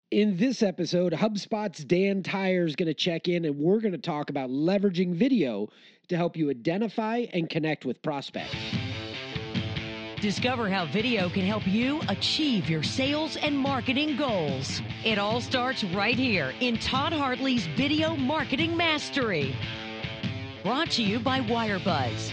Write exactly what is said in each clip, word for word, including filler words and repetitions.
In this episode, HubSpot's Dan Tyre is going to check in and we're going to talk about leveraging video to help you identify and connect with prospects. Discover how video can help you achieve your sales and marketing goals. It all starts right here in Todd Hartley's Video Marketing Mastery. Brought to you by Wirebuzz.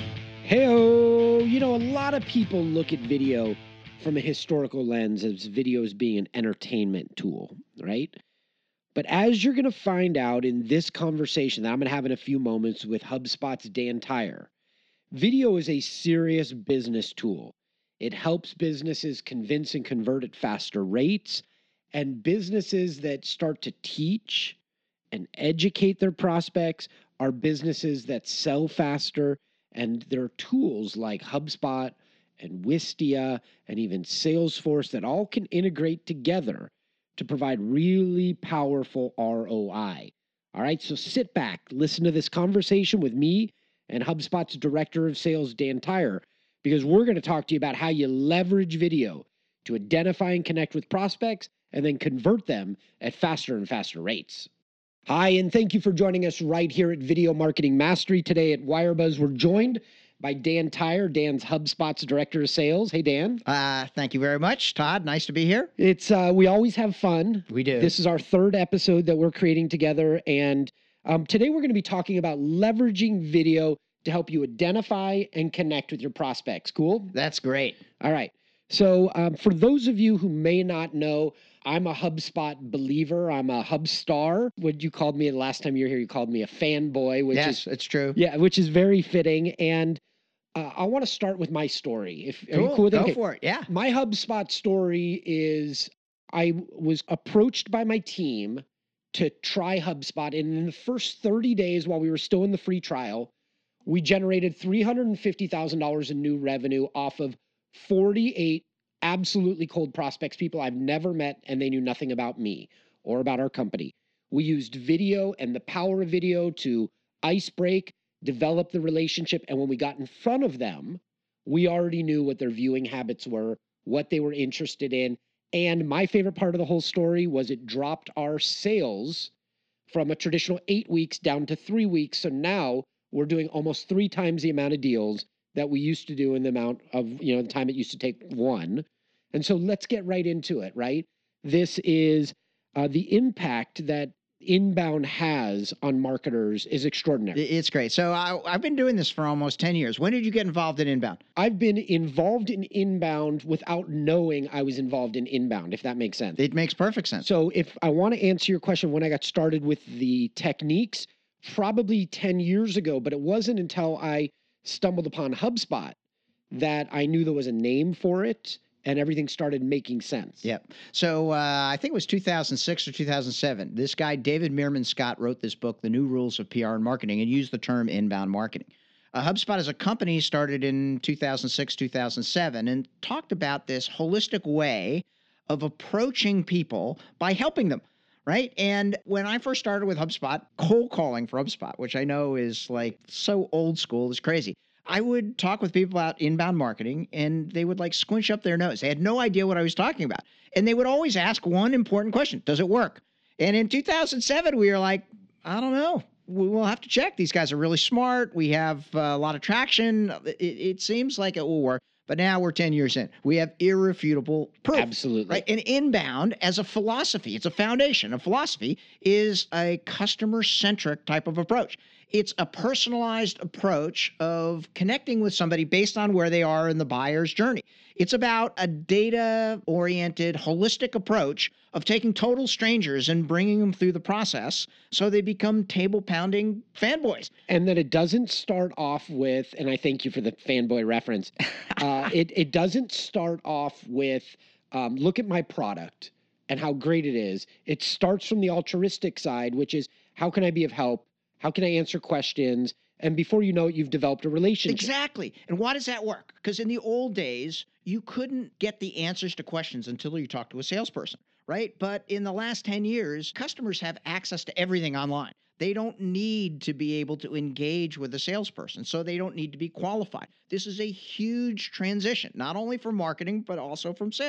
Hey-o! You know, a lot of people look at video from a historical lens as videos being an entertainment tool, right? But as you're going to find out in this conversation that I'm going to have in a few moments with HubSpot's Dan Tyre, video is a serious business tool. It helps businesses convince and convert at faster rates, and businesses that start to teach and educate their prospects are businesses that sell faster, and there are tools like HubSpot and Wistia and even Salesforce that all can integrate together to provide really powerful R O I. All right, so sit back, listen to this conversation with me and HubSpot's Director of Sales, Dan Tyre, because we're going to talk to you about how you leverage video to identify and connect with prospects and then convert them at faster and faster rates. Hi, and thank you for joining us right here at Video Marketing Mastery. Today at Wirebuzz, we're joined by Dan Tyre. Dan's HubSpot's Director of Sales. Hey, Dan. Uh, thank you very much, Todd. Nice to be here. It's uh, we always have fun. We do. This is our third episode that we're creating together, and um, today we're going to be talking about leveraging video to help you identify and connect with your prospects. Cool? That's great. All right. So um, for those of you who may not know, I'm a HubSpot believer. I'm a Hubstar. What you called me the last time you were here, you called me a fanboy, which yes, is it's true. Yeah, which is very fitting. And uh, I want to start with my story. If are cool. you cool with it? Go Okay. for it. Yeah. My HubSpot story is I was approached by my team to try HubSpot, and in the first thirty days while we were still in the free trial, we generated three hundred fifty thousand dollars in new revenue off of forty-eight absolutely cold prospects, people I've never met, and they knew nothing about me or about our company. We used video and the power of video to ice break, develop the relationship, and when we got in front of them, we already knew what their viewing habits were, what they were interested in, and my favorite part of the whole story was it dropped our sales from a traditional eight weeks down to three weeks, so now we're doing almost three times the amount of deals that we used to do in the amount of, you know, the time it used to take one. And so let's get right into it, right? This is uh, the impact that inbound has on marketers is extraordinary. It's great. So I, I've been doing this for almost ten years. When did you get involved in inbound? I've been involved in inbound without knowing I was involved in inbound, if that makes sense. It makes perfect sense. So if I want to answer your question, when I got started with the techniques, probably ten years ago, but it wasn't until I stumbled upon HubSpot that I knew there was a name for it and everything started making sense. Yep. So uh, I think it was two thousand six or two thousand seven. This guy, David Meerman Scott, wrote this book, The New Rules of P R and Marketing, and used the term inbound marketing. Uh, HubSpot as a company started in two thousand six, two thousand seven, and talked about this holistic way of approaching people by helping them. Right. And when I first started with HubSpot, cold calling for HubSpot, which I know is like so old school, is crazy. I would talk with people about inbound marketing and they would like squinch up their nose. They had no idea what I was talking about. And they would always ask one important question. Does it work? And in two thousand seven, we were like, I don't know. We will have to check. These guys are really smart. We have uh, a lot of traction. It, it seems like it will work. But now we're ten years in. We have irrefutable proof. Absolutely. Right? And inbound as a philosophy, it's a foundation. A philosophy is a customer-centric type of approach. It's a personalized approach of connecting with somebody based on where they are in the buyer's journey. It's about a data-oriented, holistic approach of taking total strangers and bringing them through the process so they become table-pounding fanboys. And that it doesn't start off with, and I thank you for the fanboy reference, uh, it, it doesn't start off with, um, look at my product and how great it is. It starts from the altruistic side, which is, how can I be of help? How can I answer questions? And before you know it, you've developed a relationship. Exactly. And why does that work? Because in the old days, you couldn't get the answers to questions until you talked to a salesperson, right? But in the last ten years, customers have access to everything online. They don't need to be able to engage with a salesperson, so they don't need to be qualified. This is a huge transition, not only for marketing, but also from sales.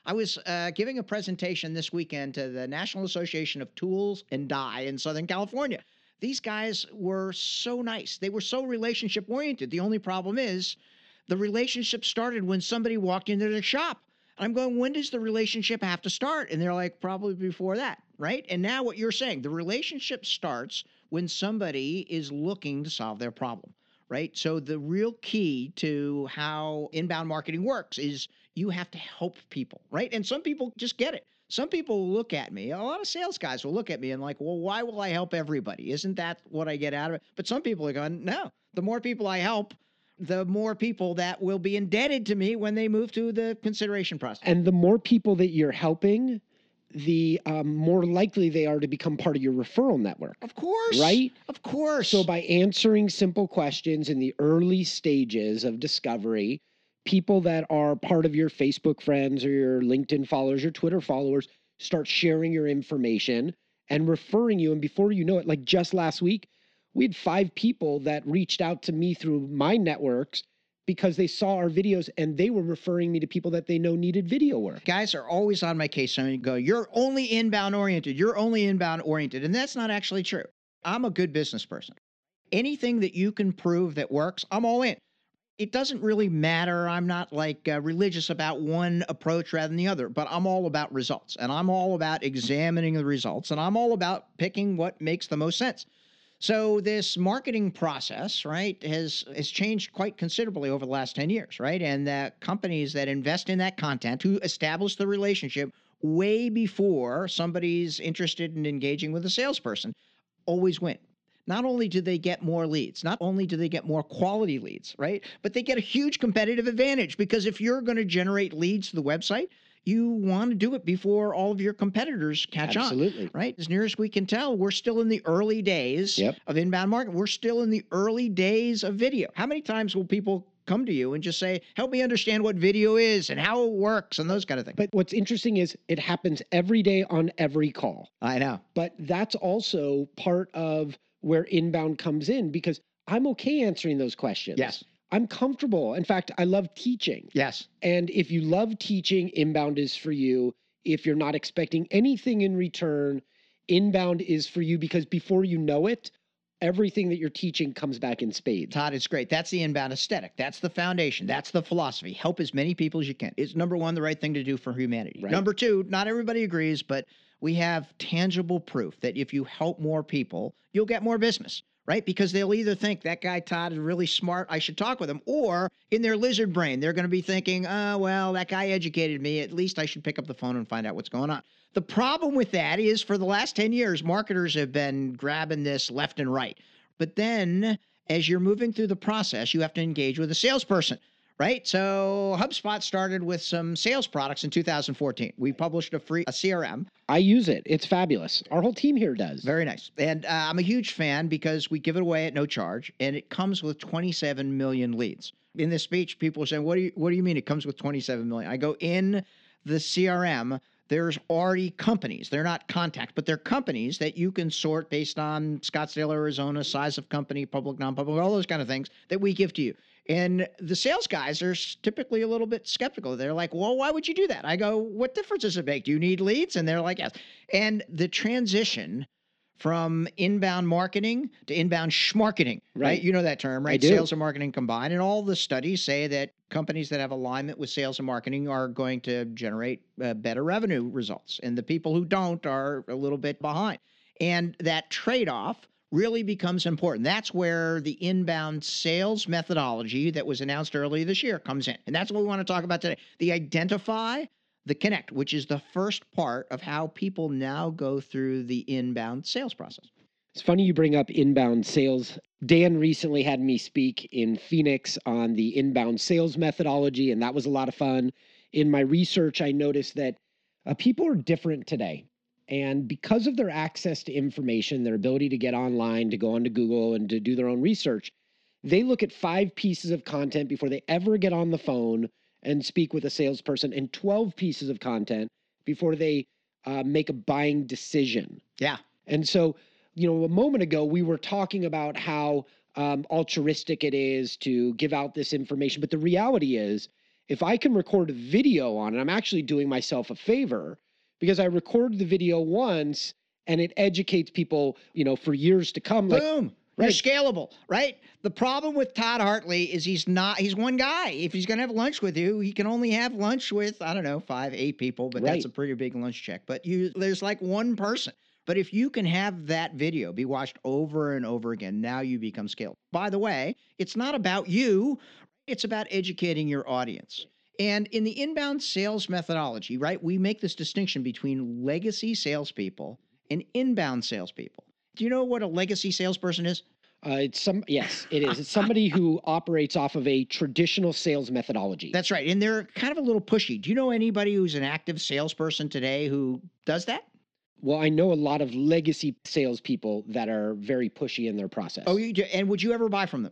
I was uh, giving a presentation this weekend to the National Association of Tools and Die in Southern California. These guys were so nice. They were so relationship oriented. The only problem is the relationship started when somebody walked into their shop. I'm going, when does the relationship have to start? And they're like, probably before that, right? And now what you're saying, the relationship starts when somebody is looking to solve their problem, right? So the real key to how inbound marketing works is you have to help people, right? And some people just get it. Some people look at me, a lot of sales guys will look at me and like, well, why will I help everybody? Isn't that what I get out of it? But some people are going, no, the more people I help, the more people that will be indebted to me when they move to the consideration process. And the more people that you're helping, the um, more likely they are to become part of your referral network. Of course. Right? Of course. So by answering simple questions in the early stages of discovery, people that are part of your Facebook friends or your LinkedIn followers, your Twitter followers, start sharing your information and referring you. And before you know it, like just last week, we had five people that reached out to me through my networks because they saw our videos and they were referring me to people that they know needed video work. Guys are always on my case and go, you're only inbound oriented. You're only inbound oriented. And that's not actually true. I'm a good business person. Anything that you can prove that works, I'm all in. It doesn't really matter. I'm not like uh, religious about one approach rather than the other, but I'm all about results and I'm all about examining the results and I'm all about picking what makes the most sense. So this marketing process, right, has has changed quite considerably over the last ten years, right? And the companies that invest in that content to establish the relationship way before somebody's interested in engaging with a salesperson always win. Not only do they get more leads, not only do they get more quality leads, right, but they get a huge competitive advantage because if you're going to generate leads to the website, you want to do it before all of your competitors catch Absolutely. on, right? As near as we can tell, we're still in the early days Yep. of inbound marketing. We're still in the early days of video. How many times will people come to you and just say, help me understand what video is and how it works and those kind of things? But what's interesting is it happens every day on every call. I know. But that's also part of where inbound comes in because I'm okay answering those questions. Yes. I'm comfortable. In fact, I love teaching. Yes. And if you love teaching, inbound is for you. If you're not expecting anything in return, inbound is for you because before you know it, everything that you're teaching comes back in spades. Todd, it's great. That's the inbound aesthetic. That's the foundation. That's the philosophy. Help as many people as you can. It's number one, the right thing to do for humanity. Right. Number two, not everybody agrees, but we have tangible proof that if you help more people, you'll get more business, right? Because they'll either think that guy Todd is really smart, I should talk with him, or in their lizard brain, they're going to be thinking, oh, well, that guy educated me. At least I should pick up the phone and find out what's going on. The problem with that is for the last ten years, marketers have been grabbing this left and right. But then as you're moving through the process, you have to engage with a salesperson, right? So HubSpot started with some sales products in two thousand fourteen. We published a free a C R M. I use it. It's fabulous. Our whole team here does. Very nice. And uh, I'm a huge fan because we give it away at no charge, and it comes with twenty-seven million leads. In this speech, people are saying, what do you, what do you mean it comes with twenty-seven million? I go, in the C R M, there's already companies. They're not contacts, but they're companies that you can sort based on Scottsdale, Arizona, size of company, public, non-public, all those kind of things that we give to you. And the sales guys are typically a little bit skeptical. They're like, well, why would you do that? I go, what difference does it make? Do you need leads? And they're like, yes. And the transition from inbound marketing to inbound schmarketing, right? Right. You know that term, right? I do. Sales and marketing combined. And all the studies say that companies that have alignment with sales and marketing are going to generate uh, better revenue results. And the people who don't are a little bit behind. And that trade-off really becomes important. That's where the inbound sales methodology that was announced earlier this year comes in. And that's what we want to talk about today. The identify, the connect, which is the first part of how people now go through the inbound sales process. It's funny you bring up inbound sales. Dan recently had me speak in Phoenix on the inbound sales methodology, and that was a lot of fun. In my research, I noticed that uh, people are different today. And because of their access to information, their ability to get online, to go onto Google and to do their own research, they look at five pieces of content before they ever get on the phone and speak with a salesperson, and twelve pieces of content before they uh, make a buying decision. Yeah. And so, you know, a moment ago, we were talking about how um, altruistic it is to give out this information. But the reality is, If I can record a video on it, I'm actually doing myself a favor because I record the video once and it educates people, you know, for years to come. Like, Boom. You're scalable, right? The problem with Todd Hartley is he's not, he's one guy. If he's going to have lunch with you, he can only have lunch with, I don't know, five, eight people, but Right. that's a pretty big lunch check. But you, there's like one person. But if you can have that video be watched over and over again, now you become scalable. By the way, it's not about you. It's about educating your audience. And in the inbound sales methodology, right, we make this distinction between legacy salespeople and inbound salespeople. Do you know what a legacy salesperson is? Uh, it's some yes, it is. It's somebody who operates off of a traditional sales methodology. That's right. And they're kind of a little pushy. Do you know anybody who's an active salesperson today who does that? Well, I know a lot of legacy salespeople that are very pushy in their process. Oh, you do? And would you ever buy from them?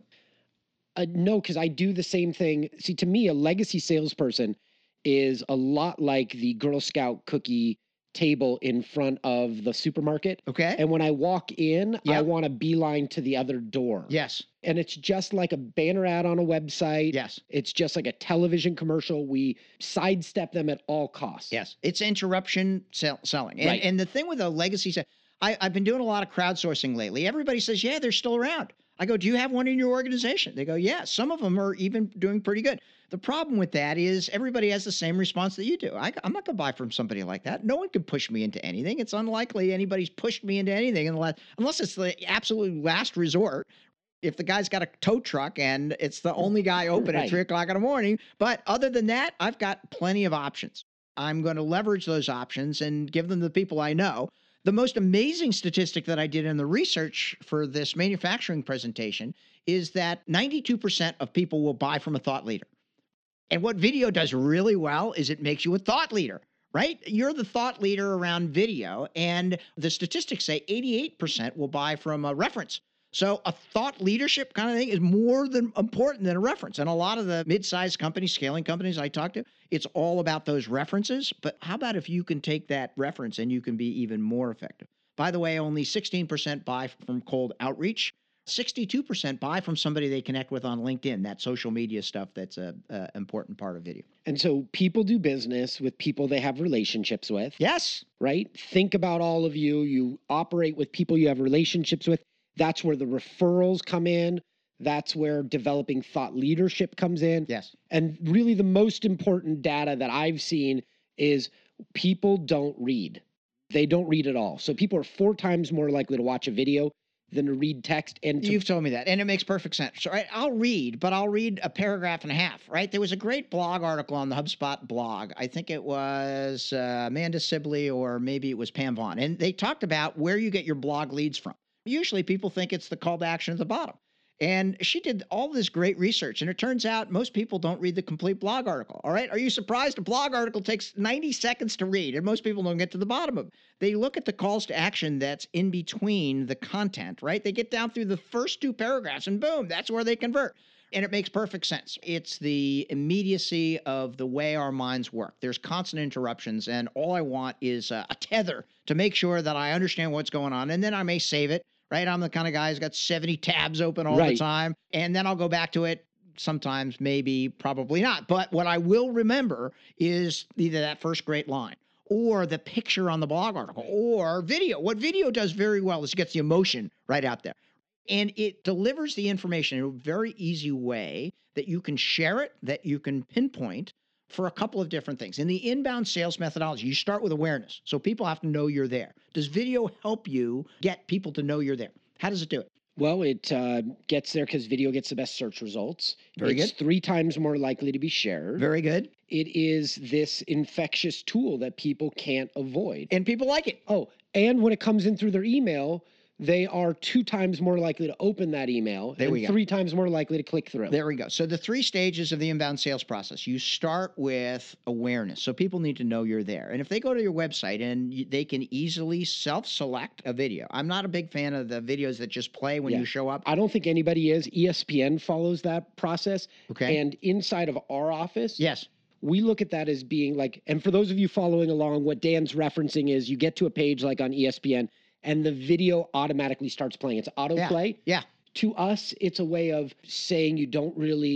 Uh, no, because I do the same thing. See, to me, a legacy salesperson is a lot like the Girl Scout cookie table in front of the supermarket. Okay. And when I walk in, I Yep. want to beeline to the other door. Yes. And it's just like a banner ad on a website. Yes. It's just like a television commercial. We sidestep them at all costs. Yes. It's interruption sell- selling. And, Right. and the thing with a legacy, sa- I, I've been doing a lot of crowdsourcing lately. Everybody says, yeah, they're still around. I go, do you have one in your organization? They go, yeah, some of them are even doing pretty good. The problem with that is everybody has the same response that you do. I, I'm not going to buy from somebody like that. No one can push me into anything. It's unlikely anybody's pushed me into anything unless, unless it's the absolute last resort. If the guy's got a tow truck and it's the only guy open Right. at three o'clock in the morning. But other than that, I've got plenty of options. I'm going to leverage those options and give them to the people I know. The most amazing statistic that I did in the research for this manufacturing presentation is that ninety-two percent of people will buy from a thought leader. And what video does really well is it makes you a thought leader, right? You're the thought leader around video. And the statistics say eighty-eight percent will buy from a reference. So a thought leadership kind of thing is more than important than a reference. And a lot of the mid-sized companies, scaling companies I talk to, it's all about those references. But how about if you can take that reference and you can be even more effective? By the way, only sixteen percent buy from cold outreach. sixty-two percent buy from somebody they connect with on LinkedIn, that social media stuff that's a, a important part of video. And so people do business with people they have relationships with. Yes. Right? Think about all of you. You operate with people you have relationships with. That's where the referrals come in. That's where developing thought leadership comes in. Yes. And really the most important data that I've seen is people don't read. They don't read at all. So people are four times more likely to watch a video than to read text. And to, You've told me that, and it makes perfect sense. So, right, I'll read, but I'll read a paragraph and a half, right? There was a great blog article on the HubSpot blog. I think it was uh, Amanda Sibley or maybe it was Pam Vaughn. And they talked about where you get your blog leads from. Usually people think it's the call to action at the bottom. And she did all this great research, and it turns out most people don't read the complete blog article. All right. Are you surprised? A blog article takes ninety seconds to read, and most people don't get to the bottom of it. They look at the calls to action that's in between the content, right? They get down through the first two paragraphs, and boom, that's where they convert. And it makes perfect sense. It's the immediacy of the way our minds work. There's constant interruptions, and all I want is a, a tether to make sure that I understand what's going on, and then I may save it. Right, I'm the kind of guy who's got seventy tabs open all Right. the time, and then I'll go back to it sometimes, maybe, probably not. But what I will remember is either that first great line or the picture on the blog article or video. What video does very well is it gets the emotion right out there. And it delivers the information in a very easy way that you can share it, that you can pinpoint for a couple of different things. In the inbound sales methodology, you start with awareness. So people have to know you're there. Does video help you get people to know you're there? How does it do it? well, it uh, gets there because video gets the best search results. Very it's good. three times more likely to be shared. Very good. It is this infectious tool that people can't avoid. And people like it. Oh, and when it comes in through their email, they are two times more likely to open that email There and we go. three times more likely to click through. There we go. So the three stages of the inbound sales process. You start with awareness. So people need to know you're there. And if they go to your website and you, they can easily self-select a video. I'm not a big fan of the videos that just play when Yeah. you show up. I don't think anybody is. E S P N follows that process. Okay. And inside of our office, Yes. we look at that as being like, and for those of you following along, what Dan's referencing is you get to a page like on E S P N and the video automatically starts playing. It's autoplay. Yeah. To us, it's a way of saying you don't really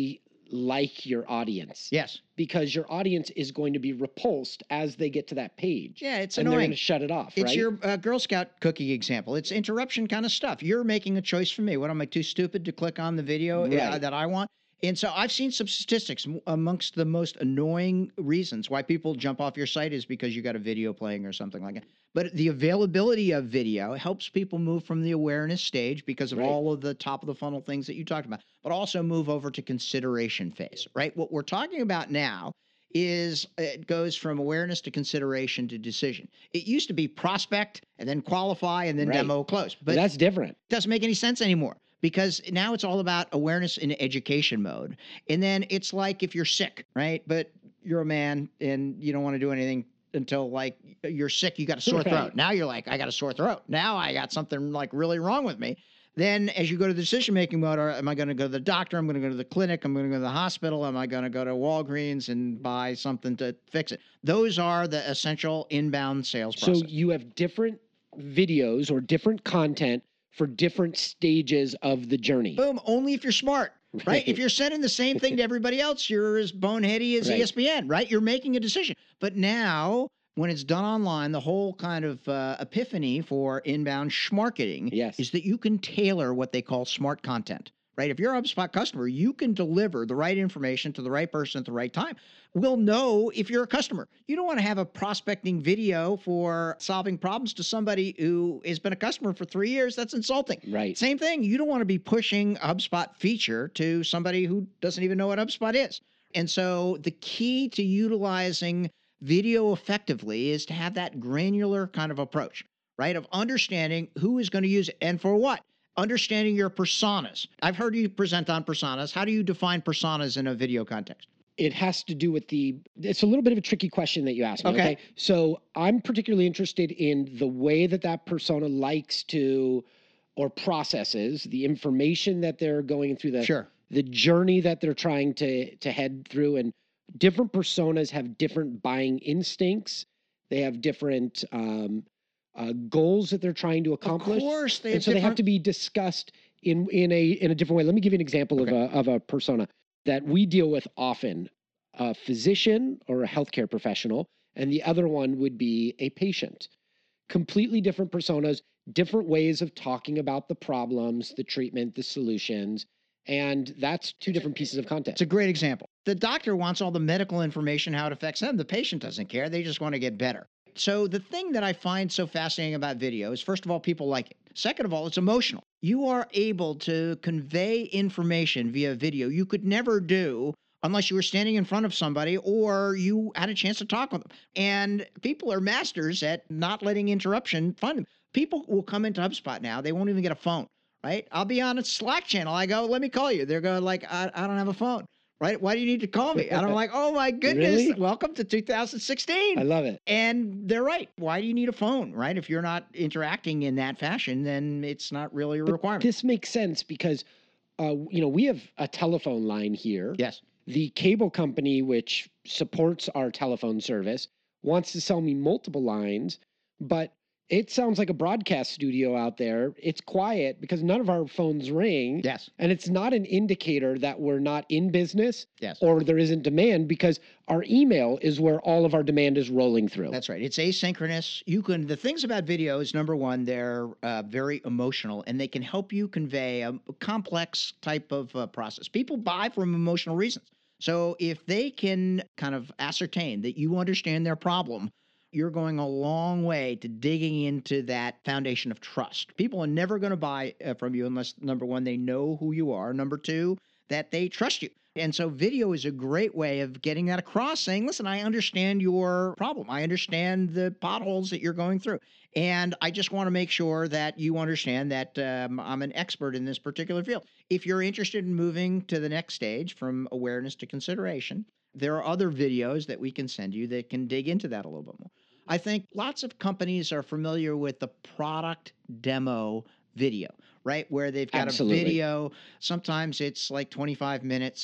like your audience. Yes. Because your audience is going to be repulsed as they get to that page. Yeah, it's and they're annoying. going to shut it off, It's right? your uh, Girl Scout cookie example. It's interruption kind of stuff. You're making a choice for me. What, am I too stupid to click on the video uh, Right. that I want? And so I've seen some statistics. M- Amongst the most annoying reasons why people jump off your site is because you got a video playing or something like that. But the availability of video helps people move from the awareness stage because of Right. all of the top of the funnel things that you talked about, but also move over to consideration phase, right? What we're talking about now is it goes from awareness to consideration to decision. It used to be prospect and then qualify and then Right. demo close, But but that's different. it doesn't make any sense anymore because now it's all about awareness in education mode. And then it's like if you're sick, right? But you're a man and you don't want to do anything until like you're sick, you got a sore Right. throat. Now you're like, I got a sore throat. Now I got something like really wrong with me. Then as you go to the decision-making mode, or am I going to go to the doctor? I'm going to go to the clinic. I'm going to go to the hospital. Am I going to go to Walgreens and buy something to fix it? Those are the essential inbound sales So process. you have different videos or different content for different stages of the journey. Boom, only if you're smart, right? Right. If you're sending the same thing to everybody else, you're as boneheady as Right. E S P N, right? You're making a decision. But now, when it's done online, the whole kind of uh, epiphany for inbound schmarketing Yes. is that you can tailor what they call smart content, right? If you're a HubSpot customer, you can deliver the right information to the right person at the right time. We'll know if you're a customer. You don't want to have a prospecting video for solving problems to somebody who has been a customer for three years. That's insulting. Right. Same thing. You don't want to be pushing a HubSpot feature to somebody who doesn't even know what HubSpot is. And so the key to utilizing video effectively is to have that granular kind of approach, right? Of understanding who is going to use it and for what. Understanding your personas. I've heard you present on personas. How do you define personas in a video context? It has to do with the, it's a little bit of a tricky question that you asked me. Okay. Okay. So I'm particularly interested in the way that that persona likes to or processes the information that they're going through, the, Sure. the journey that they're trying to, to head through. And different personas have different buying instincts. They have different um, uh, goals that they're trying to accomplish. Of course, they and have so they have different- to be discussed in, in a, in a different way. Let me give you an example Okay. of a, of a persona that we deal with often. A physician or a healthcare professional, and the other one would be a patient. Completely different personas, different ways of talking about the problems, the treatment, the solutions, and that's two different pieces of content. It's a great example. The doctor wants all the medical information, how it affects them. The patient doesn't care. They just want to get better. So the thing that I find so fascinating about video is, first of all, people like it. Second of all, it's emotional. You are able to convey information via video you could never do unless you were standing in front of somebody or you had a chance to talk with them. And people are masters at not letting interruption find them. People will come into HubSpot now. They won't even get a phone, right? I'll be on a Slack channel. I go, let me call you. They're going like, I, I don't have a phone, right? Why do you need to call me? And I'm like, oh my goodness, Really? welcome to two thousand sixteen. I love it. And they're right. Why do you need a phone, right? If you're not interacting in that fashion, then it's not really a But requirement. this makes sense because, uh, you know, we have a telephone line here. Yes. The cable company, which supports our telephone service, wants to sell me multiple lines, but it sounds like a broadcast studio out there. It's quiet because none of our phones ring. Yes. And it's not an indicator that we're not in business Yes. or there isn't demand because our email is where all of our demand is rolling through. That's right. It's asynchronous. You can, the things about video is number one, they're uh, very emotional and they can help you convey a complex type of uh, process. People buy from emotional reasons. So if they can kind of ascertain that you understand their problem, you're going a long way to digging into that foundation of trust. People are never going to buy uh, from you unless, number one, they know who you are. Number two, that they trust you. And so video is a great way of getting that across, saying, listen, I understand your problem. I understand the potholes that you're going through. And I just want to make sure that you understand that um, I'm an expert in this particular field. If you're interested in moving to the next stage from awareness to consideration, there are other videos that we can send you that can dig into that a little bit more. I think lots of companies are familiar with the product demo video, right? Where they've got Absolutely. a video. Sometimes it's like twenty-five minutes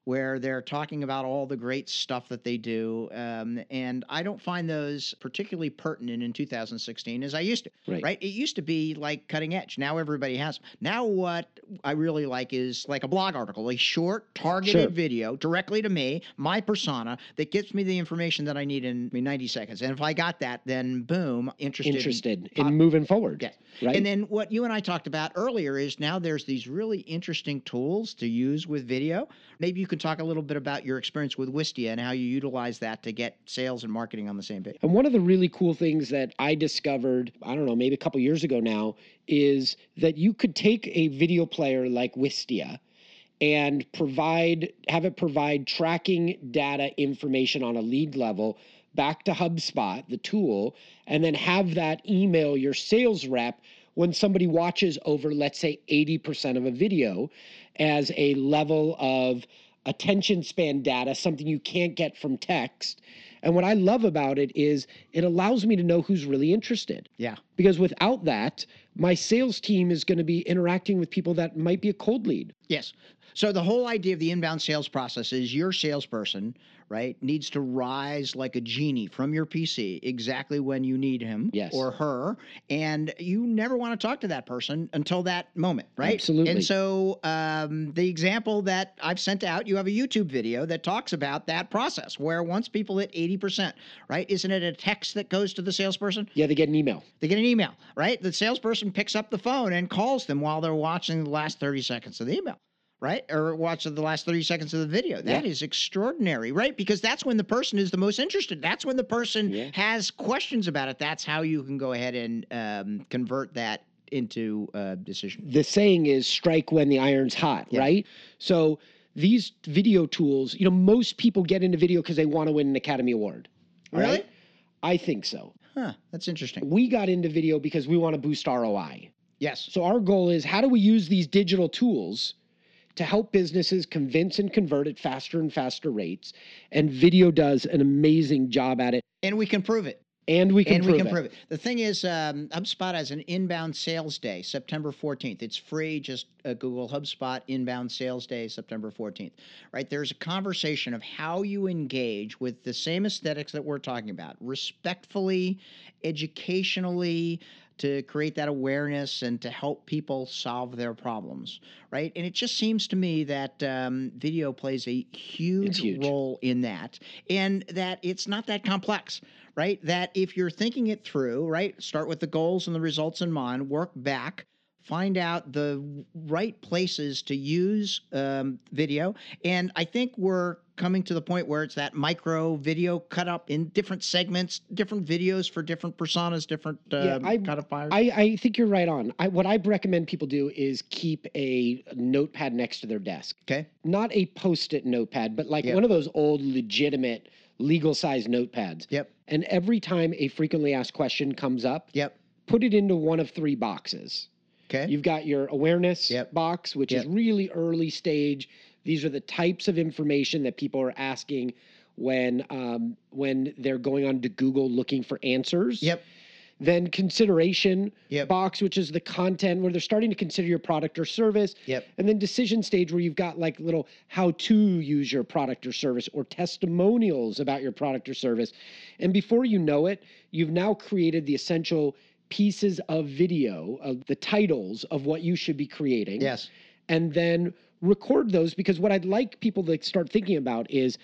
where they're talking about all the great stuff that they do. Um, and I don't find those particularly pertinent in two thousand sixteen as I used to, Right. right? It used to be like cutting edge. Now everybody has them. Now what I really like is like a blog article, a short targeted Sure. video directly to me, my persona, that gets me the information that I need in I mean, ninety seconds. And if I got that, then boom, interested. Interested Pop- in moving forward. Yes. Right. And then what you and I talked about earlier is now there's these really interesting tools to use with video. Maybe you could talk a little bit about your experience with Wistia and how you utilize that to get sales and marketing on the same page. And one of the really cool things that I discovered, I don't know, maybe a couple years ago now, is that you could take a video player like Wistia and provide, have it provide tracking data information on a lead level back to HubSpot, the tool, and then have that email your sales rep when somebody watches over, let's say, eighty percent of a video as a level of attention span data, something you can't get from text. And what I love about it is it allows me to know who's really interested. Yeah. Because without that, my sales team is going to be interacting with people that might be a cold lead. Yes. So the whole idea of the inbound sales process is your salesperson, right, needs to rise like a genie from your P C exactly when you need him Yes. or her. And you never want to talk to that person until that moment, right? Absolutely. And so um, the example that I've sent out, you have a YouTube video that talks about that process where once people hit eighty percent, right, isn't it a text that goes to the salesperson? Yeah, they get an email. They get an email, right? The salesperson picks up the phone and calls them while they're watching the last thirty seconds of the email. Right? Or watch the last thirty seconds of the video. That Yeah. is extraordinary, right? Because that's when the person is the most interested. That's when the person Yeah. has questions about it. That's how you can go ahead and um, convert that into a decision. The saying is strike when the iron's hot, Yeah. right? So these video tools, you know, most people get into video because they want to win an Academy Award. Really? Right? I think so. Huh. That's interesting. We got into video because we want to boost R O I. Yes. So our goal is how do we use these digital tools to help businesses convince and convert at faster and faster rates? And video does an amazing job at it. And we can prove it. And we can, and prove, we can it. prove it. The thing is, um, HubSpot has an inbound sales day, September fourteenth. It's free. Just uh, Google HubSpot inbound sales day, September fourteenth. Right? There's a conversation of how you engage with the same aesthetics that we're talking about, respectfully, educationally, to create that awareness and to help people solve their problems, right? And it just seems to me that um, video plays a huge, huge. role in that, and that it's not that complex, right? That if you're thinking it through, right, start with the goals and the results in mind, work back, find out the right places to use um, video. And I think we're coming to the point where it's that micro video cut up in different segments, different videos for different personas, different uh, Yeah, I- kind of buyers. I, I think you're right on. I, what I recommend people do is keep a notepad next to their desk. okay. Not a post-it notepad, but like Yep. one of those old legitimate legal size notepads. Yep. And every time a frequently asked question comes up, Yep. put it into one of three boxes. Okay. You've got your awareness Yep. box, which is Yep. really early stage. These are the types of information that people are asking when um, when they're going on to Google looking for answers. Yep. Then consideration Yep. box, which is the content where they're starting to consider your product or service. Yep. And then decision stage where you've got like little how to use your product or service or testimonials about your product or service. And before you know it, you've now created the essential pieces of video of the titles of what you should be creating. Yes. And then record those, because what I'd like people to start thinking about is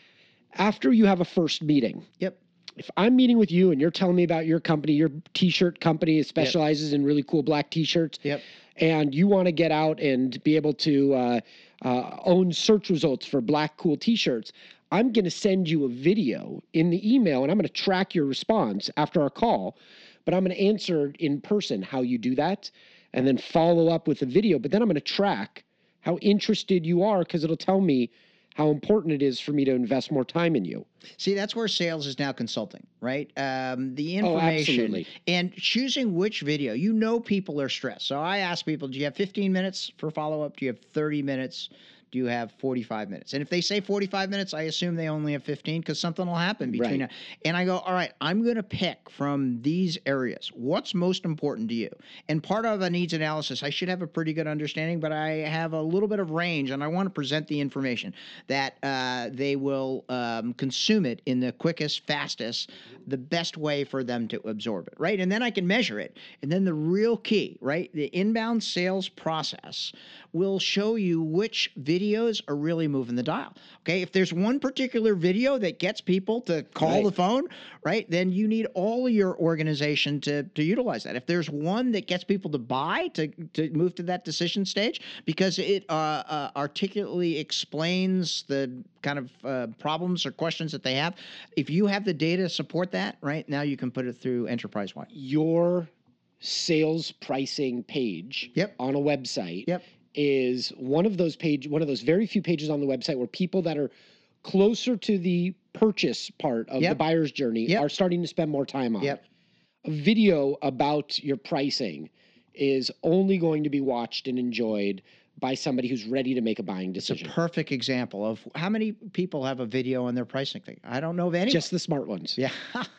after you have a first meeting, Yep. if I'm meeting with you and you're telling me about your company, your t-shirt company specializes in really cool black t-shirts, Yep. and you want to get out and be able to uh, uh, own search results for black cool t-shirts, I'm going to send you a video in the email, and I'm going to track your response after our call, but I'm going to answer in person how you do that and then follow up with a video. But then I'm going to track how interested you are, because it'll tell me how important it is for me to invest more time in you. See, that's where sales is now consulting, right? Um, the Oh, information absolutely. and choosing which video. You know, people are stressed. So I ask people, do you have fifteen minutes for follow up? Do you have thirty minutes Do you have forty-five minutes? And if they say forty-five minutes, I assume they only have fifteen because something will happen between Right. now. And I go, all right, I'm going to pick from these areas. What's most important to you? And part of a needs analysis, I should have a pretty good understanding, but I have a little bit of range and I want to present the information that uh, they will um, consume it in the quickest, fastest, the best way for them to absorb it, right? And then I can measure it. And then the real key, right? The inbound sales process will show you which videos are really moving the dial. Okay. If there's one particular video that gets people to call Right. the phone, right, then you need all of your organization to, to utilize that. If there's one that gets people to buy, to, to move to that decision stage, because it uh, uh, articulately explains the kind of uh, problems or questions that they have, if you have the data to support that, right, now you can put it through enterprise-wide. Your sales pricing page Yep. on a website Yep. is one of those page, one of those very few pages on the website where people that are closer to the purchase part of the Yep. buyer's journey Yep. are starting to spend more time on. Yep. A video about your pricing is only going to be watched and enjoyed by somebody who's ready to make a buying It's a decision. perfect example of how many people have a video on their pricing thing. I don't know of any. Just the smart ones. Yeah.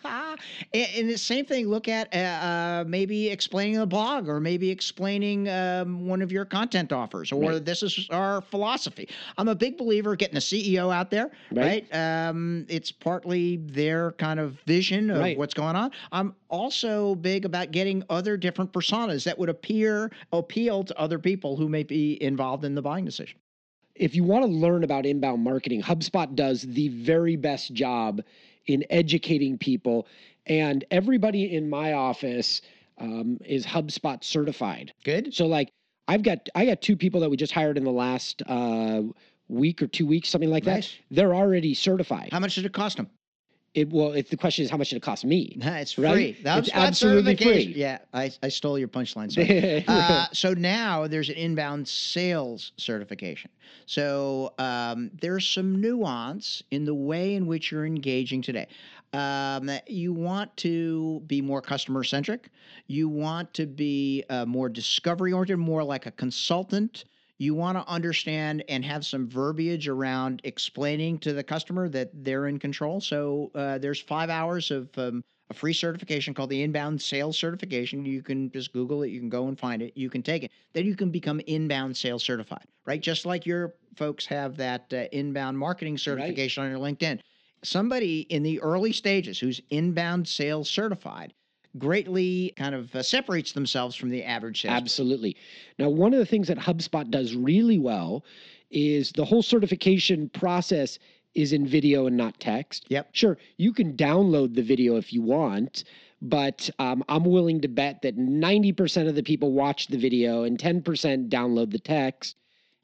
and, and the same thing, look at uh, uh, maybe explaining a blog or maybe explaining um, one of your content offers or Right. this is our philosophy. I'm a big believer getting a C E O out there, right? Right. Um, it's partly their kind of vision of Right. what's going on. I'm also big about getting other different personas that would appear appeal to other people who may be involved in the buying decision. If you want to learn about inbound marketing, HubSpot does the very best job in educating people. And everybody in my office um, is HubSpot certified. Good. So like I've got I got two people that we just hired in the last uh, week or two weeks, something like Nice. that. They're already certified. How much did it cost them? It well, if the question is how much did it cost me? It's Right? free. The It's HubSpot absolutely certification- free. Yeah, I, I stole your punchline. Sorry. Right. uh, so now there's an inbound sales certification. So um, there's some nuance in the way in which you're engaging today. Um, you want to be more customer centric. You want to be uh, more discovery oriented, more like a consultant. You want to understand and have some verbiage around explaining to the customer that they're in control. So uh, there's five hours of um, a free certification called the Inbound Sales Certification. You can just Google it. You can go and find it. You can take it. Then you can become inbound sales certified, right? Just like your folks have that uh, inbound marketing certification on your LinkedIn. Somebody in the early stages who's inbound sales certified greatly kind of uh, separates themselves from the average sales. Absolutely. Now, one of the things that HubSpot does really well is the whole certification process is in video and not text. Yep. Sure, you can download the video if you want, but um, I'm willing to bet that ninety percent of the people watch the video and ten percent download the text.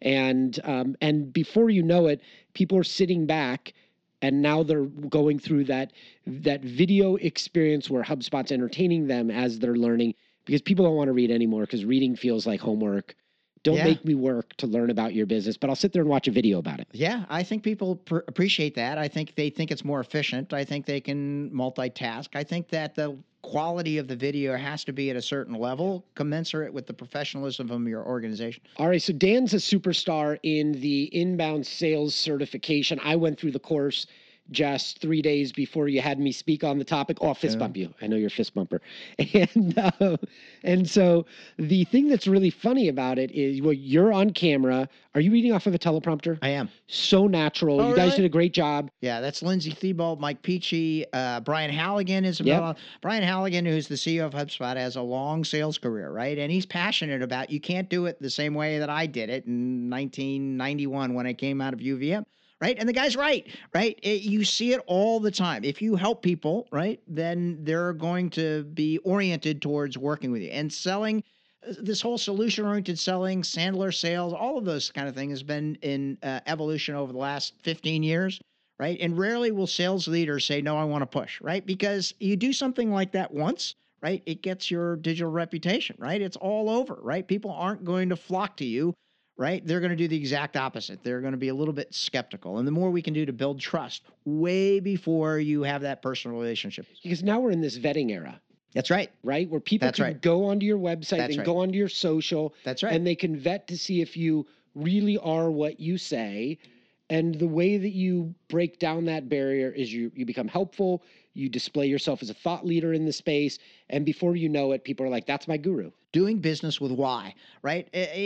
And um, and before you know it, people are sitting back and now they're going through that that video experience where HubSpot's entertaining them as they're learning, because people don't want to read anymore because reading feels like homework. Don't Yeah. make me work to learn about your business, but I'll sit there and watch a video about it. Yeah, I think people pr- appreciate that. I think they think it's more efficient. I think they can multitask. I think that the quality of the video has to be at a certain level, commensurate with the professionalism of your organization. All right, so Dan's a superstar in the inbound sales certification. I went through the course just three days before you had me speak on the topic. Oh, I'll fist Yeah. bump you. I know you're a fist bumper. And uh, and so the thing that's really funny about it is, well, you're on camera. Are you reading off of a teleprompter? I am. So natural. Oh, you guys really? did a great job. Yeah, that's Lindsay Thibault, Mike Peachy, uh, Brian Halligan is Yep. about Brian Halligan, who's the C E O of HubSpot, has a long sales career, right? And he's passionate about you can't do it the same way that I did it in nineteen ninety-one when I came out of U V M. Right. And the guy's right. Right. It- you see it all the time. If you help people, right, then they're going to be oriented towards working with you and selling. This whole solution oriented selling, Sandler sales, all of those kind of things has been in uh, evolution over the last fifteen years. Right. And rarely will sales leaders say, no, I want to push. Right. Because you do something like that once. Right. It gets your digital reputation. Right. It's all over. Right. People aren't going to flock to you. Right? They're going to do the exact opposite. They're going to be a little bit skeptical. And the more we can do to build trust way before you have that personal relationship. Because now we're in this vetting era, That's right. right? Where people That's can right. go onto your website That's and right. go onto your social That's right. and they can vet to see if you really are what you say. And the way that you break down that barrier is you you become helpful, you display yourself as a thought leader in the space, and before you know it, people are like, that's my guru. Doing business with why, right?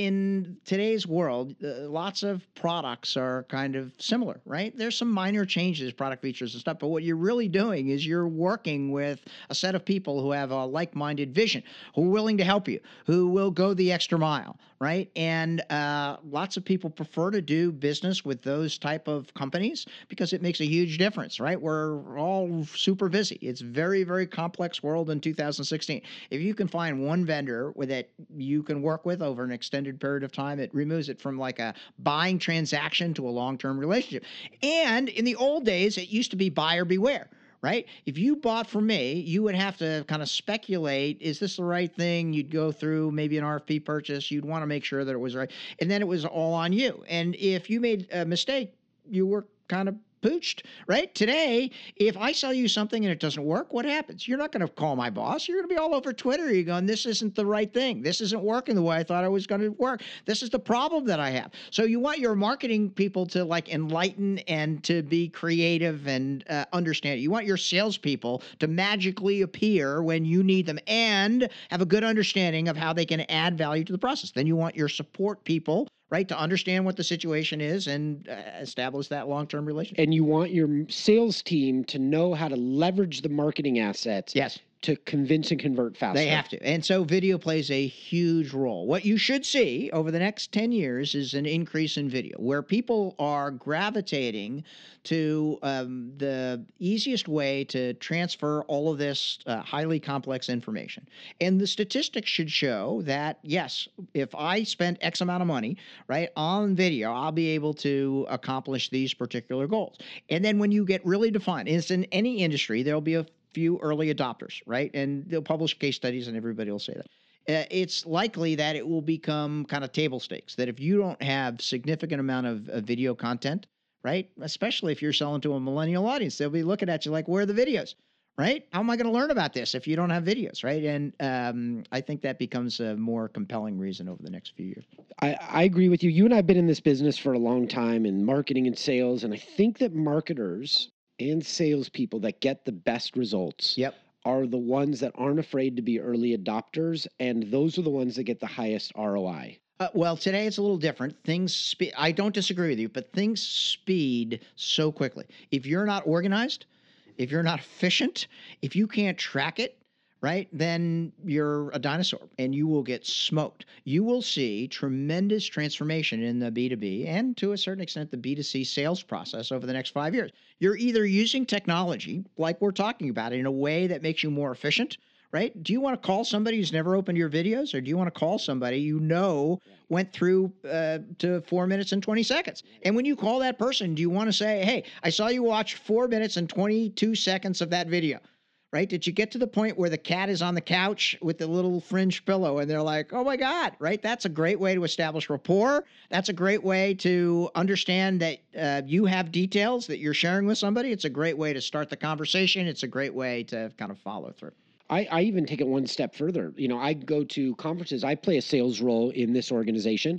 In today's world, uh, lots of products are kind of similar, right? There's some minor changes, product features and stuff, but what you're really doing is you're working with a set of people who have a like-minded vision, who are willing to help you, who will go the extra mile, right? And uh, lots of people prefer to do business with those type of companies because it makes a huge difference, right? We're all super busy. It's very, very complex world in two thousand sixteen. If you can find one vendor with that you can work with over an extended period of time, it removes it from like a buying transaction to a long-term relationship. And in the old days, it used to be buyer beware, right? If you bought from me, you would have to kind of speculate, is this the right thing? You'd go through maybe an R F P purchase. You'd want to make sure that it was right. And then it was all on you. And if you made a mistake, you were kind of pooched, right? Today, if I sell you something and it doesn't work, what happens? You're not going to call my boss. You're going to be all over Twitter. You're going, this isn't the right thing. This isn't working the way I thought it was going to work. This is the problem that I have. So you want your marketing people to like enlighten and to be creative and uh, understand it. You want your salespeople to magically appear when you need them and have a good understanding of how they can add value to the process. Then you want your support people, right, to understand what the situation is and uh, establish that long-term relationship. And you want your sales team to know how to leverage the marketing assets. Yes. To convince and convert faster. They have to. And so video plays a huge role. What you should see over the next ten years is an increase in video, where people are gravitating to um, the easiest way to transfer all of this uh, highly complex information. And the statistics should show that, yes, if I spend X amount of money, right, on video, I'll be able to accomplish these particular goals. And then when you get really defined, it's in any industry, there'll be a few early adopters, right? And they'll publish case studies and everybody will say that. Uh, it's likely that it will become kind of table stakes, that if you don't have significant amount of, of video content, right, especially if you're selling to a millennial audience, they'll be looking at you like, where are the videos, right? How am I going to learn about this if you don't have videos, right? And um, I think that becomes a more compelling reason over the next few years. I, I agree with you. You and I have been in this business for a long time in marketing and sales, and I think that marketers and salespeople that get the best results yep. are the ones that aren't afraid to be early adopters, and those are the ones that get the highest R O I. Uh, well, today it's a little different. Things speed. I don't disagree with you, but things speed so quickly. If you're not organized, if you're not efficient, if you can't track it, right, then you're a dinosaur and you will get smoked. You will see tremendous transformation in the B two B and to a certain extent the B two C sales process over the next five years. You're either using technology, like we're talking about, in a way that makes you more efficient, right? Do you want to call somebody who's never opened your videos, or do you want to call somebody you know went through uh, to four minutes and twenty seconds? And when you call that person, do you want to say, hey, I saw you watch four minutes and twenty-two seconds of that video? Right? Did you get to the point where the cat is on the couch with the little fringe pillow and they're like, oh my God, right? That's a great way to establish rapport. That's a great way to understand that uh, you have details that you're sharing with somebody. It's a great way to start the conversation. It's a great way to kind of follow through. I, I even take it one step further. You know, I go to conferences. I play a sales role in this organization.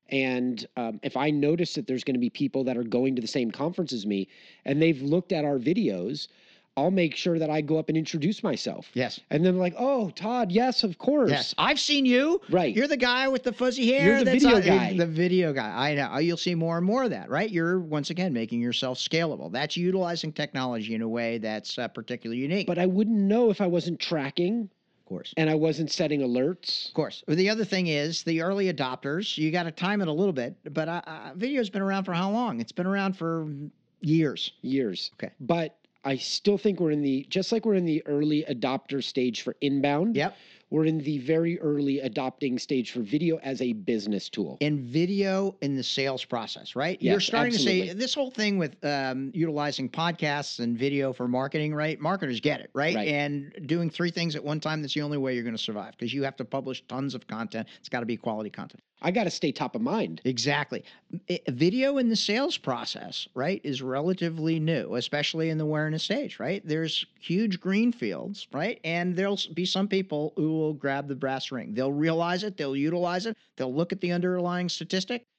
And um, if I notice that there's going to be people that are going to the same conference as me and they've looked at our videos, I'll make sure that I go up and introduce myself. Yes. And then like, oh, Todd, yes, of course. Yes. I've seen you. Right. You're the guy with the fuzzy hair. You're the that's video on, guy. The video guy. I know. You'll see more and more of that, right? You're, once again, making yourself scalable. That's utilizing technology in a way that's uh, particularly unique. But I wouldn't know if I wasn't tracking. Of course. And I wasn't setting alerts. Of course. The other thing is the early adopters, you got to time it a little bit. But uh, uh, video's been around for how long? It's been around for years. Years. Okay. But I still think we're in the, just like we're in the early adopter stage for inbound. Yep. We're in the very early adopting stage for video as a business tool. And video in the sales process, right? Yes, You're starting absolutely. to say this whole thing with um, utilizing podcasts and video for marketing, right? Marketers get it, right? Right. And doing three things at one time, that's the only way you're going to survive because you have to publish tons of content. It's got to be quality content. I got to stay top of mind. Exactly. I- Video in the sales process, right, is relatively new, especially in the awareness stage, right? There's huge green fields, right? And there'll be some people who will grab the brass ring. They'll realize it. They'll utilize it. They'll look at the underlying statistic.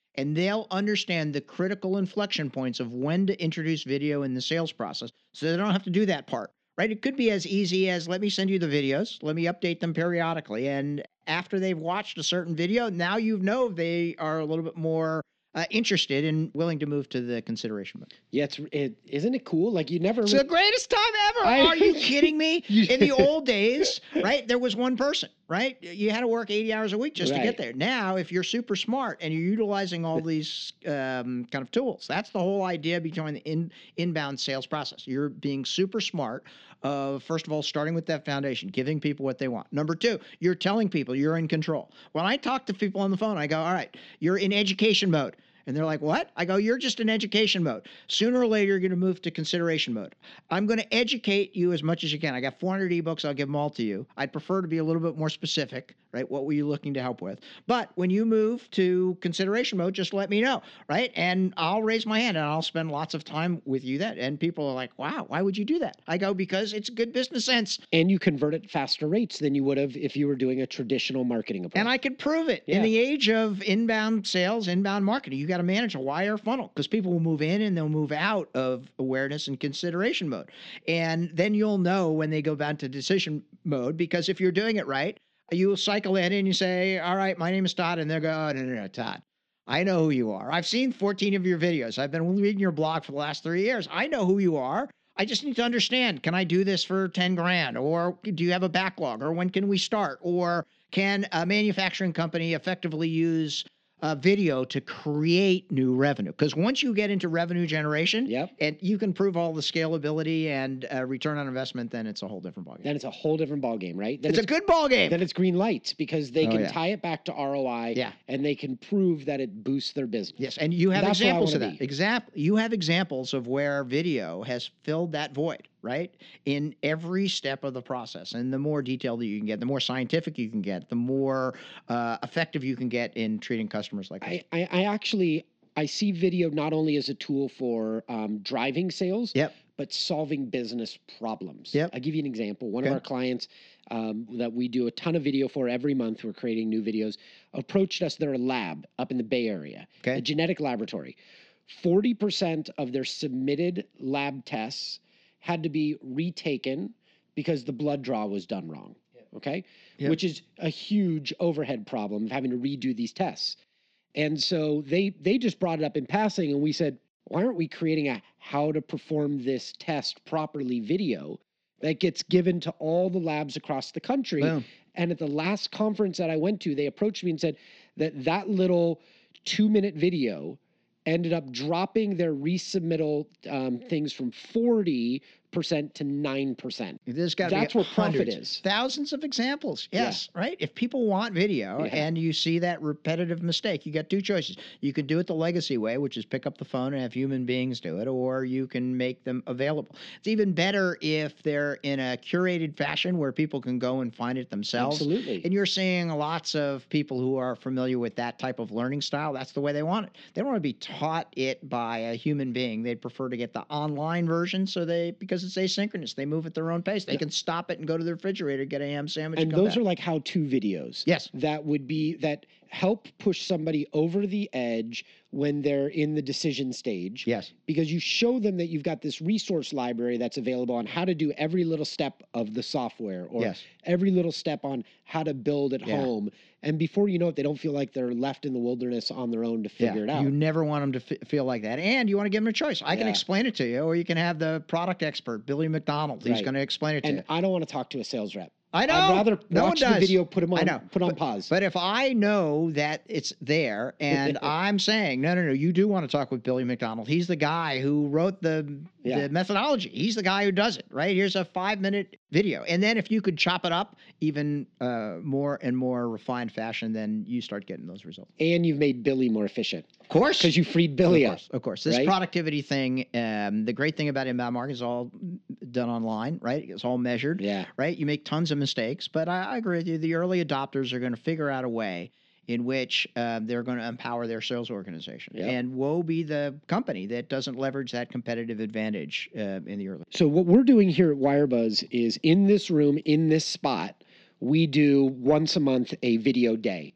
and they'll understand the critical inflection points of when to introduce video in the sales process so they don't have to do that part, right? It could be as easy as let me send you the videos, let me update them periodically. And after they've watched a certain video, now you know they are a little bit more uh, interested and willing to move to the consideration mode. Yeah, it's it isn't it cool? Like you never. It's the greatest time ever. I- Are you kidding me? You- In the old days, right, there was one person, right? You had to work eighty hours a week just to Right. get there. Now, if you're super smart and you're utilizing all these um, kind of tools, that's the whole idea behind the in, inbound sales process. You're being super smart. Uh, first of all, starting with that foundation, giving people what they want. Number two, you're telling people you're in control. When I talk to people on the phone, I go, all right, you're in education mode. And they're like, what? I go, you're just in education mode. Sooner or later, you're going to move to consideration mode. I'm going to educate you as much as you can. I got four hundred ebooks. I'll give them all to you. I'd prefer to be a little bit more specific, right? What were you looking to help with? But when you move to consideration mode, just let me know, right? And I'll raise my hand and I'll spend lots of time with you then. And people are like, wow, why would you do that? I go, because it's good business sense. And you convert at faster rates than you would have if you were doing a traditional marketing approach. And I could prove it. Yeah. In the age of inbound sales, inbound marketing, you got to manage a wire funnel because people will move in and they'll move out of awareness and consideration mode. And then you'll know when they go back to decision mode, because if you're doing it right, you will cycle in and you say, all right, my name is Todd. And they'll go, oh, no, no, no, Todd. I know who you are. I've seen fourteen of your videos. I've been reading your blog for the last three years. I know who you are. I just need to understand, can I do this for ten grand? Or do you have a backlog? Or when can we start? Or can a manufacturing company effectively use uh, video to create new revenue? Because once you get into revenue generation, Yep. and you can prove all the scalability and uh, return on investment, then it's a whole different ballgame. then it's a whole different ballgame, right? Then It's a good ballgame. Then it's green lights because they Oh, can yeah. tie it back to R O I Yeah. and they can prove that it boosts their business. Yes, and you have That's where I examples of wanna that. be. Example, you have examples of where video has filled that void, right? In every step of the process. And the more detail that you can get, the more scientific you can get, the more uh, effective you can get in treating customers like this. I, I, I actually I see video not only as a tool for um, driving sales, Yep. but solving business problems. Yep. I'll give you an example. One Okay. of our clients um, that we do a ton of video for every month, we're creating new videos, approached us. They're a lab up in the Bay Area, Okay. a genetic laboratory. forty percent of their submitted lab tests had to be retaken because the blood draw was done wrong. Okay. Yep. Which is a huge overhead problem of having to redo these tests. And so they they just brought it up in passing, and we said, why aren't we creating a how to perform this test properly video that gets given to all the labs across the country? Boom. And at the last conference that I went to, they approached me and said that that little two minute video ended up dropping their resubmittal um, things from forty percent to nine percent. There's got to be That's where profit hundreds, is. thousands of examples. Yes, right? If people want video Yeah. and you see that repetitive mistake, you got two choices. You can do it the legacy way, which is pick up the phone and have human beings do it, or you can make them available. It's even better if they're in a curated fashion where people can go and find it themselves. Absolutely. And you're seeing lots of people who are familiar with that type of learning style. That's the way they want it. They don't want to be taught it by a human being. They'd prefer to get the online version so they because it's asynchronous. They move at their own pace. They can stop it and go to the refrigerator, get a ham sandwich, And come those back. are like how-to videos. Yes. That would be that help push somebody over the edge when they're in the decision stage. Yes. Because you show them that you've got this resource library that's available on how to do every little step of the software or Yes. every little step on how to build at Yeah. home. And before you know it, they don't feel like they're left in the wilderness on their own to figure it out. You never want them to f- feel like that. And you want to give them a choice. I can Yeah. explain it to you, or you can have the product expert, Billy McDonald. He's Right. going to explain it to and you. I don't want to talk to a sales rep. I know. I'd rather no watch one the does. video, put them on, I know. put on But- pause. But if I know that it's there and I'm saying, no, no, no, you do want to talk with Billy McDonald. He's the guy who wrote the, Yeah. the methodology. He's the guy who does it, right? Here's a five minute video. And then if you could chop it up even uh, more and more refined fashion, then you start getting those results. And you've made Billy more efficient Of course. because you freed Billy Of up. course, of course. This right? productivity thing, um, the great thing about inbound marketing is all done online, right? It's all measured, Yeah. right? You make tons of mistakes, but I, I agree with you. The early adopters are going to figure out a way in which uh, they're going to empower their sales organization. Yep. And woe be the company that doesn't leverage that competitive advantage uh, in the early. So what we're doing here at Wirebuzz is in this room, in this spot, we do once a month a video day. Yep.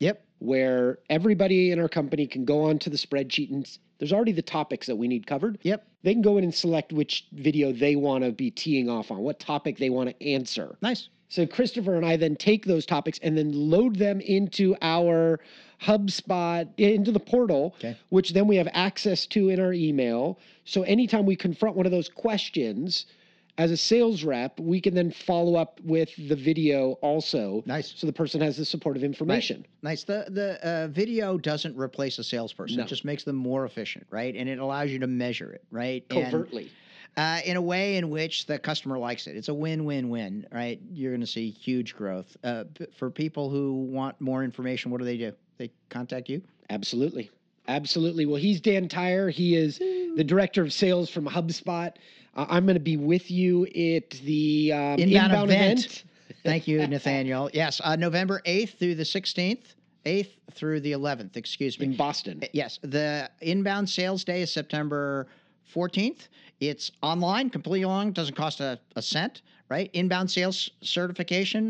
where everybody in our company can go onto the spreadsheet and s- there's already the topics that we need covered. Yep. They can go in and select which video they want to be teeing off on, what topic they want to answer. Nice. So Christopher and I then take those topics and then load them into our HubSpot, into the portal, Okay. which then we have access to in our email. So anytime we confront one of those questions as a sales rep, we can then follow up with the video also. Nice. So the person has the supportive information. Nice. The the uh, video doesn't replace a salesperson. No. It just makes them more efficient, right? And it allows you to measure it, right? And, Covertly. uh, in a way in which the customer likes it. It's a win-win-win, right? You're going to see huge growth. Uh, p- for people who want more information, what do they do? They contact you? Absolutely. Absolutely. Well, he's Dan Tyre. He is the director of sales from HubSpot. Uh, I'm going to be with you at the um, Inbound inbound, event. event. Thank you, Nathaniel. Yes, uh, November eighth through the sixteenth, eighth through the eleventh, excuse me. in Boston. Yes, the inbound sales day is September fourteenth. It's online, completely online, doesn't cost a, a cent, right? Inbound sales certification,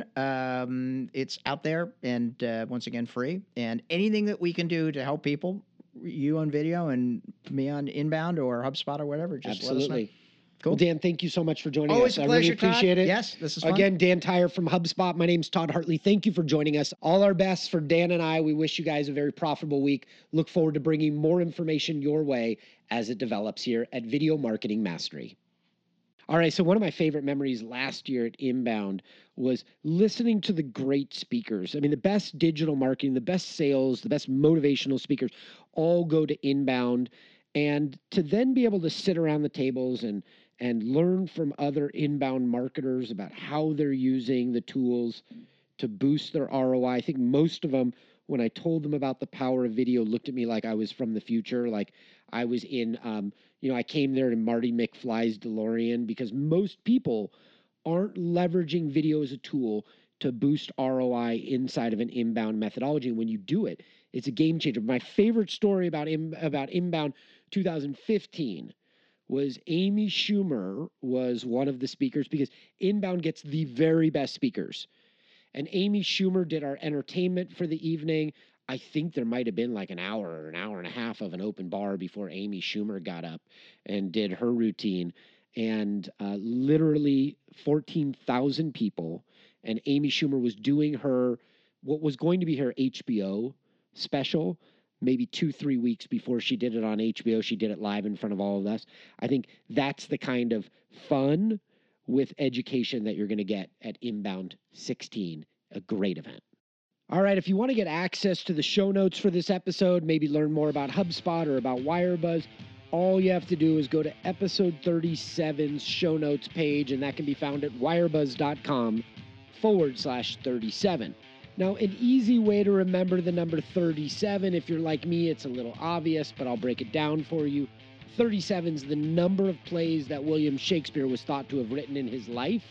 um, it's out there and uh, once again free. And anything that we can do to help people, you on video and me on inbound or HubSpot or whatever, just let us know. Absolutely. Cool. Well, Dan, thank you so much for joining Always us. a I pleasure, really appreciate Todd. it. Yes, this is fun. Again, Dan Tyre from HubSpot. My name's Todd Hartley. Thank you for joining us. All our best for Dan and I. We wish you guys a very profitable week. Look forward to bringing more information your way as it develops here at Video Marketing Mastery. All right, so one of my favorite memories last year at Inbound was listening to the great speakers. I mean, the best digital marketing, the best sales, the best motivational speakers all go to Inbound. And to then be able to sit around the tables and and learn from other inbound marketers about how they're using the tools to boost their R O I. I think most of them, when I told them about the power of video, looked at me like I was from the future, like I was in, um, you know, I came there in Marty McFly's DeLorean, because most people aren't leveraging video as a tool to boost R O I inside of an inbound methodology. And when you do it, it's a game changer. My favorite story about, in, about Inbound two thousand fifteen was Amy Schumer was one of the speakers, because Inbound gets the very best speakers. And Amy Schumer did our entertainment for the evening. I think there might have been like an hour or an hour and a half of an open bar before Amy Schumer got up and did her routine. And uh, literally fourteen thousand people. And Amy Schumer was doing her, what was going to be her H B O special, maybe two, three weeks before she did it on H B O. She did it live in front of all of us. I think that's the kind of fun with education that you're going to get at Inbound sixteen, a great event. All right, if you want to get access to the show notes for this episode, maybe learn more about HubSpot or about Wirebuzz, all you have to do is go to episode thirty-seven's show notes page, and that can be found at wirebuzz.com forward slash 37. Now, an easy way to remember the number thirty-seven, if you're like me, it's a little obvious, but I'll break it down for you. thirty-seven is the number of plays that William Shakespeare was thought to have written in his life.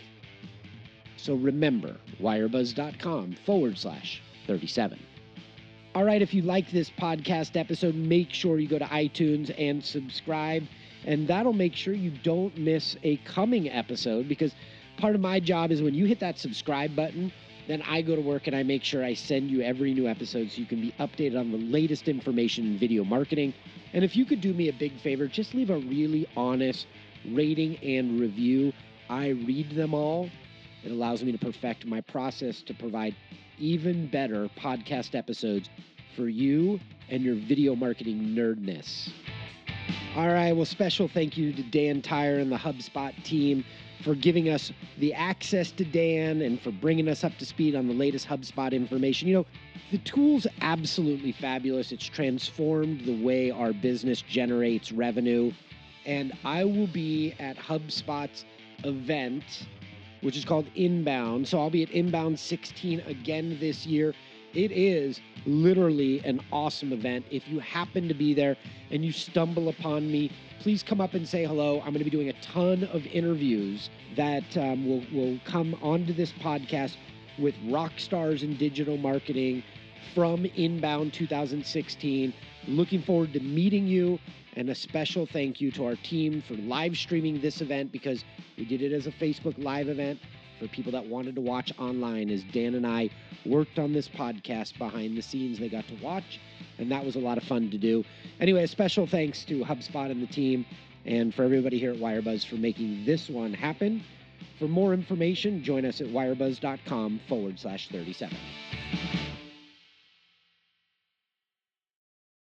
So remember, wirebuzz.com forward slash 37. All right, if you like this podcast episode, make sure you go to iTunes and subscribe, and that'll make sure you don't miss a coming episode, because part of my job is when you hit that subscribe button, then I go to work and I make sure I send you every new episode so you can be updated on the latest information in video marketing. And if you could do me a big favor, just leave a really honest rating and review. I read them all. It allows me to perfect my process to provide even better podcast episodes for you and your video marketing nerdness. All right, well, special thank you to Dan Tyre and the HubSpot team for giving us the access to Dan and for bringing us up to speed on the latest HubSpot information. You know, the tool's absolutely fabulous. It's transformed the way our business generates revenue. And I will be at HubSpot's event, which is called Inbound. So I'll be at Inbound sixteen again this year. It is literally an awesome event. If you happen to be there and you stumble upon me, please come up and say hello. I'm going to be doing a ton of interviews that um, will, will come onto this podcast with rock stars in digital marketing from Inbound two thousand sixteen. Looking forward to meeting you, and a special thank you to our team for live streaming this event, because we did it as a Facebook Live event. for people that wanted to watch online as Dan and I worked on this podcast behind the scenes. They got to watch, and that was a lot of fun to do. Anyway, a special thanks to HubSpot and the team, and for everybody here at Wirebuzz for making this one happen. For more information, join us at wirebuzz.com forward slash 37.